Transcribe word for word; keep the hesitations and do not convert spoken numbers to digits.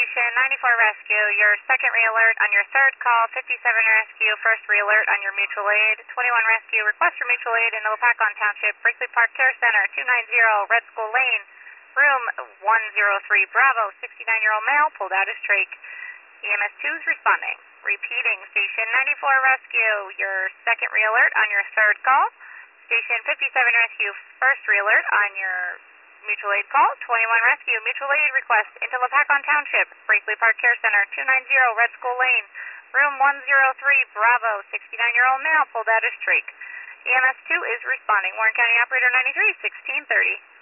Station ninety-four Rescue, your second re-alert on your third call, fifty-seven Rescue, first re-alert on your mutual aid, twenty-one Rescue, request for mutual aid in the Lopakon Township, Brinkley Park Care Center, two ninety Red School Lane, room one oh three, Bravo, sixty-nine-year-old male, pulled out his trach. E M S two is responding. Repeating, Station ninety-four Rescue, your second re-alert on your third call, Station fifty-seven Rescue, first re-alert on your mutual aid call, twenty-one Rescue, mutual aid request into Lopakon Township, Brinkley Park Care Center, two ninety Red School Lane, room one oh three, Bravo, sixty-nine-year-old male, pulled out his trach. E M S two is responding. Warren County Operator ninety-three, sixteen thirty.